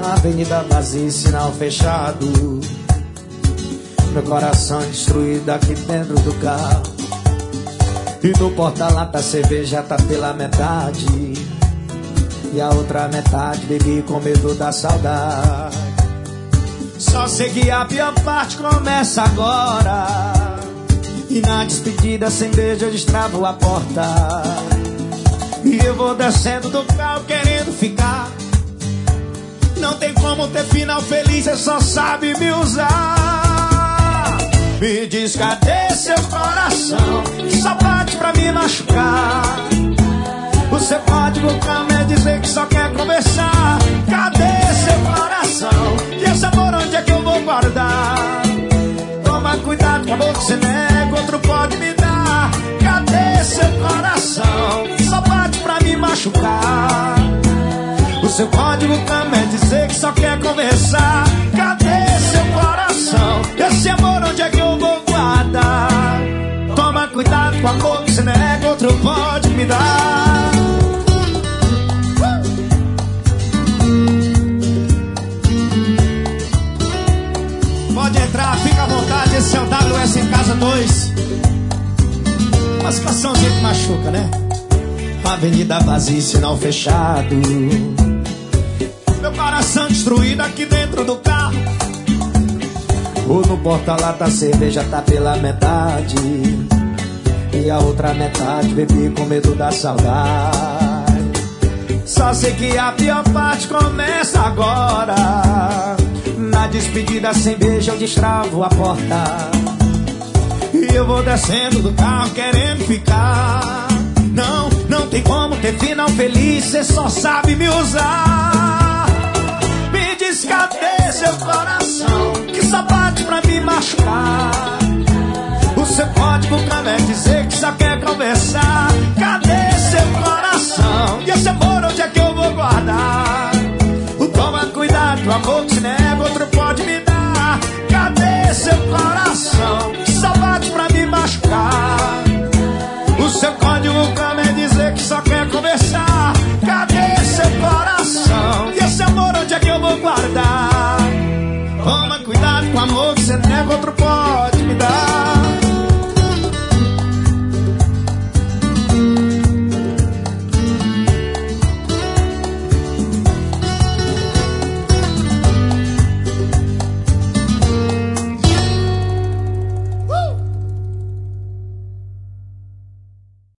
Avenida vazia, sinal fechado. Meu coração destruído aqui dentro do carro. E no porta-lata a cerveja tá pela metade. E a outra metade bebi com medo da saudade. Só sei que a pior parte começa agora. E na despedida sem beijo eu destravo a porta. E eu vou descendo do carro querendo ficar. Não tem como ter final feliz, você só sabe me usar. Me diz cadê seu coração, que só bate pra me machucar. O seu código cama é dizer que só quer conversar. Cadê seu coração, e esse amor onde é que eu vou guardar? Toma cuidado com a boca que você nega, outro pode me dar. Cadê seu coração, que só bate pra me machucar? O seu código cama é dizer que só quer conversar. Cadê seu coração, esse amor onde é que eu vou guardar? Toma cuidado com a boca que você nega, outro pode me dar. Pode entrar, fica à vontade, esse é o WS em Casa 2. Uma situaçãozinha que machuca, né? Avenida vazia, sinal fechado. Meu coração destruído aqui dentro do carro. Ou no porta-lata a cerveja tá pela metade. E a outra metade bebi com medo da saudade. Só sei que a pior parte começa agora. Na despedida sem beijo eu destravo a porta. E eu vou descendo do carro querendo ficar. Não tem como ter final feliz, cê só sabe me usar. Me diz cadê seu coração, que só bate pra me machucar? O seu código quer dizer que só quer conversar. Cadê seu coração, e esse amor onde é que eu vou guardar? Toma cuidado, o amor que se nega, outro pode me dar. Cadê seu coração, que só bate pra me machucar? O seu código quer dizer que só quer conversar. Cadê seu coração, e esse amor onde é que eu vou guardar? Toma cuidado com o amor que você nega, outro pode